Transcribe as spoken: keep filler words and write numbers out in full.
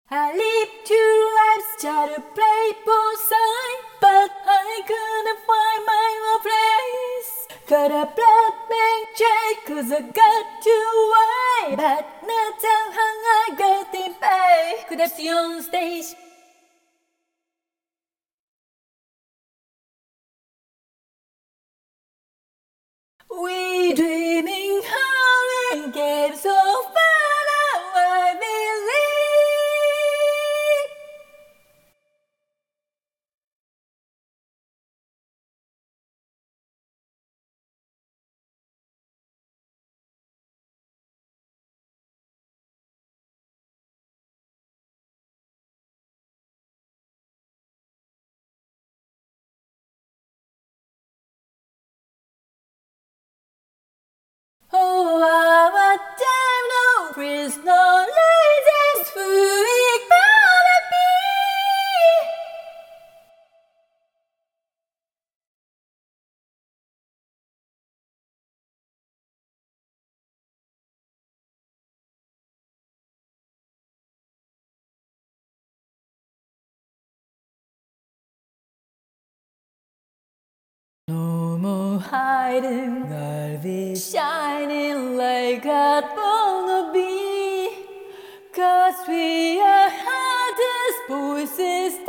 I lived two lives, tried to play both sides, but I couldn't find my own place. Got a black man check, cause I got too wide, but not somehow I got it back. Could have seen on stage. We dreaming hard and came so far, now I believe. Oh, our time, no freeze, no latest food, it gotta be. No more hiding, I'll be shining like I wanna be. Cause we are hardest voices.